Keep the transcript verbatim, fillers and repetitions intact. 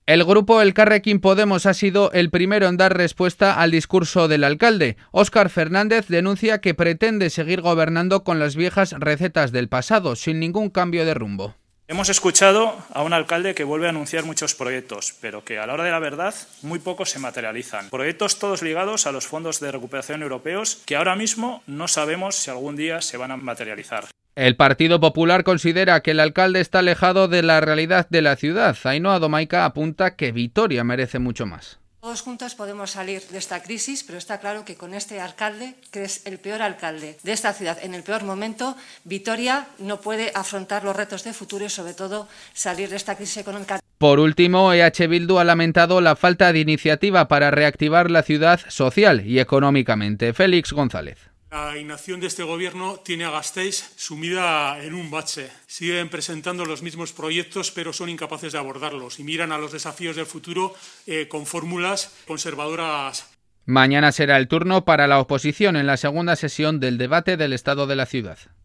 El grupo Elkarrekin Podemos ha sido el primero en dar respuesta al discurso del alcalde. Óscar Fernández denuncia que pretende seguir gobernando con las viejas recetas del pasado, sin ningún cambio de rumbo. Hemos escuchado a un alcalde que vuelve a anunciar muchos proyectos, pero que a la hora de la verdad muy pocos se materializan. Proyectos todos ligados a los fondos de recuperación europeos que ahora mismo no sabemos si algún día se van a materializar. El Partido Popular considera que el alcalde está alejado de la realidad de la ciudad. Ainhoa Domaica apunta que Vitoria merece mucho más. Todos juntos podemos salir de esta crisis, pero está claro que con este alcalde, que es el peor alcalde de esta ciudad en el peor momento, Vitoria no puede afrontar los retos de futuro y, sobre todo, salir de esta crisis económica. Por último, E H Bildu ha lamentado la falta de iniciativa para reactivar la ciudad social y económicamente. Félix González. La inacción de este gobierno tiene a Gasteiz sumida en un bache. Siguen presentando los mismos proyectos, pero son incapaces de abordarlos y miran a los desafíos del futuro eh, con fórmulas conservadoras. Mañana será el turno para la oposición en la segunda sesión del debate del estado de la ciudad.